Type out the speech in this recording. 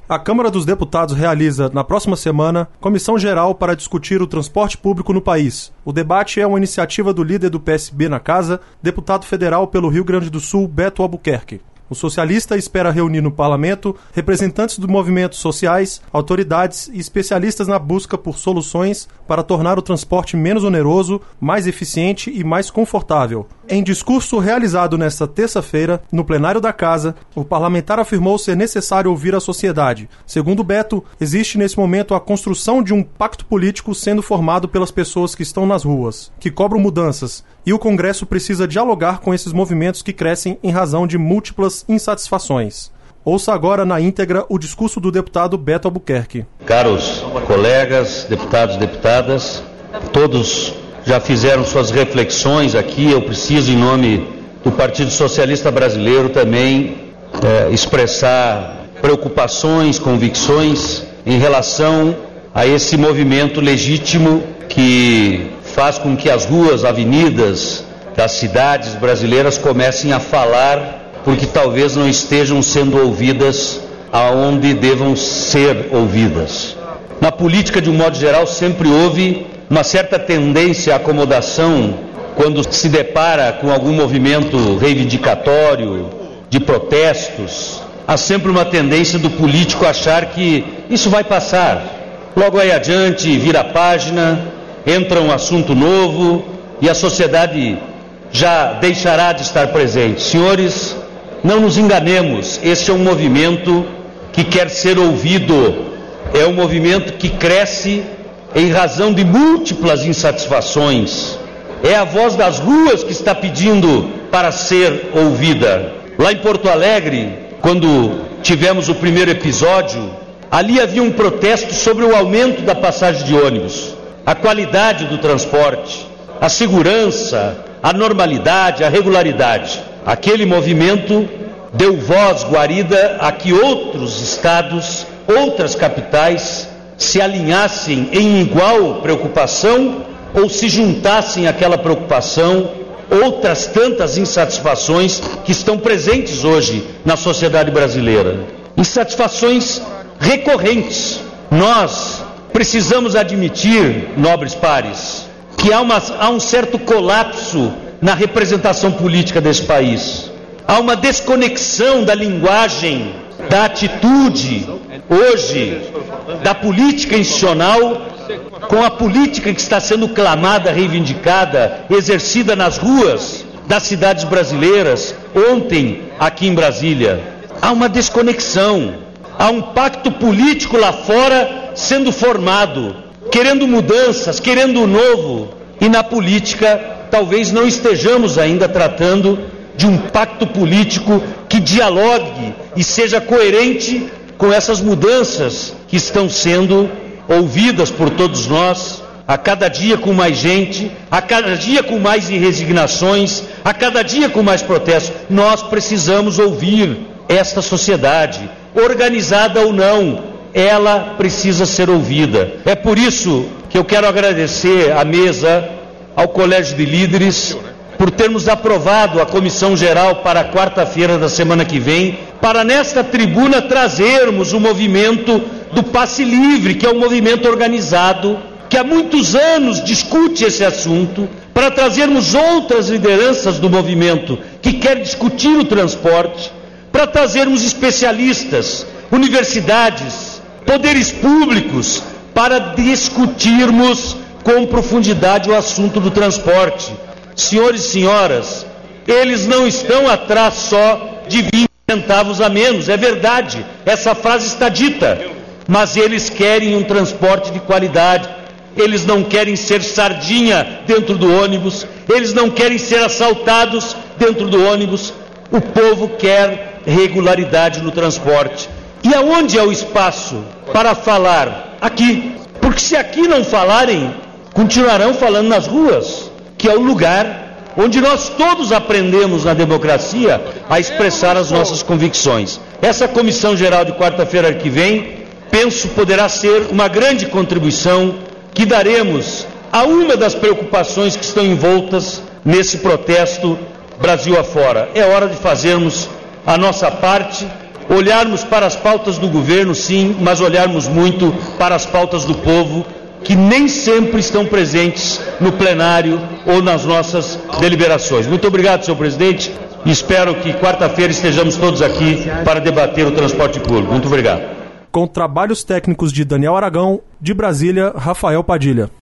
A Câmara dos Deputados realiza, na próxima semana, comissão geral para discutir o transporte público no país. O debate é uma iniciativa do líder do PSB na casa, deputado federal pelo Rio Grande do Sul, Beto Albuquerque. O socialista espera reunir no parlamento representantes dos movimentos sociais, autoridades e especialistas na busca por soluções para tornar o transporte menos oneroso, mais eficiente e mais confortável. Em discurso realizado nesta terça-feira, no plenário da Casa, o parlamentar afirmou ser necessário ouvir a sociedade. Segundo Beto, existe nesse momento a construção de um pacto político sendo formado pelas pessoas que estão nas ruas, que cobram mudanças, e o Congresso precisa dialogar com esses movimentos que crescem em razão de múltiplas insatisfações. Ouça agora na íntegra o discurso do deputado Beto Albuquerque. Caros colegas, deputados e deputadas, todos já fizeram suas reflexões aqui. Eu preciso, em nome do Partido Socialista Brasileiro, também expressar preocupações, convicções em relação a esse movimento legítimo que faz com que as ruas, avenidas das cidades brasileiras comecem a falar, porque talvez não estejam sendo ouvidas aonde devam ser ouvidas. Na política, de um modo geral, sempre houve uma certa tendência à acomodação quando se depara com algum movimento reivindicatório, de protestos. Há sempre uma tendência do político achar que isso vai passar. Logo aí adiante, vira a página, entra um assunto novo e a sociedade já deixará de estar presente. Senhores, não nos enganemos, este é um movimento que quer ser ouvido, é um movimento que cresce em razão de múltiplas insatisfações. É a voz das ruas que está pedindo para ser ouvida. Lá em Porto Alegre, quando tivemos o primeiro episódio, ali havia um protesto sobre o aumento da passagem de ônibus, a qualidade do transporte, a segurança, a normalidade, a regularidade. Aquele movimento deu voz, guarida, a que outros estados, outras capitais se alinhassem em igual preocupação ou se juntassem àquela preocupação outras tantas insatisfações que estão presentes hoje na sociedade brasileira. Insatisfações recorrentes. Nós precisamos admitir, nobres pares, que há um certo colapso na representação política desse país. Há uma desconexão da linguagem, da atitude, hoje, da política institucional com a política que está sendo clamada, reivindicada, exercida nas ruas das cidades brasileiras, ontem aqui em Brasília. Há uma desconexão, há um pacto político lá fora sendo formado, querendo mudanças, querendo o novo, e na política talvez não estejamos ainda tratando de um pacto político que dialogue e seja coerente com essas mudanças que estão sendo ouvidas por todos nós, a cada dia com mais gente, a cada dia com mais resignações, a cada dia com mais protestos. Nós precisamos ouvir esta sociedade, organizada ou não, ela precisa ser ouvida. É por isso que eu quero agradecer à mesa, ao Colégio de Líderes, por termos aprovado a Comissão Geral para a quarta-feira da semana que vem, para nesta tribuna trazermos o movimento do passe livre, que é um movimento organizado, que há muitos anos discute esse assunto, para trazermos outras lideranças do movimento que quer discutir o transporte, para trazermos especialistas, universidades, poderes públicos, para discutirmos com profundidade o assunto do transporte. Senhores e senhoras, eles não estão atrás só de 20 centavos a menos, é verdade, essa frase está dita, mas eles querem um transporte de qualidade, eles não querem ser sardinha dentro do ônibus, eles não querem ser assaltados dentro do ônibus, o povo quer regularidade no transporte. E aonde é o espaço para falar? Aqui, porque se aqui não falarem, continuarão falando nas ruas, que é o lugar onde nós todos aprendemos na democracia a expressar as nossas convicções. Essa Comissão Geral de quarta-feira que vem, penso, poderá ser uma grande contribuição que daremos a uma das preocupações que estão envoltas nesse protesto Brasil afora. É hora de fazermos a nossa parte, olharmos para as pautas do governo, sim, mas olharmos muito para as pautas do povo, que nem sempre estão presentes no plenário ou nas nossas deliberações. Muito obrigado, senhor presidente, e espero que quarta-feira estejamos todos aqui para debater o transporte público. Muito obrigado. Com trabalhos técnicos de Daniel Aragão, de Brasília, Rafael Padilha.